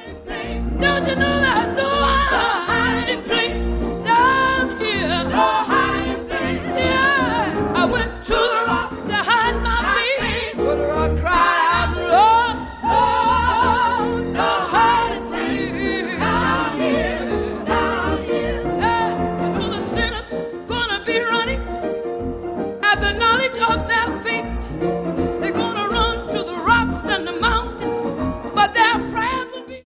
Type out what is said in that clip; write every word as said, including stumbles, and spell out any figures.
Don't you know there's no hiding place down here? No hiding place. Yeah, I went to the rock to hide my face. But the rock cried out, Lord, Lord, no hiding place down here, down here. Yeah, you know the sinners gonna be running at the knowledge of their faith.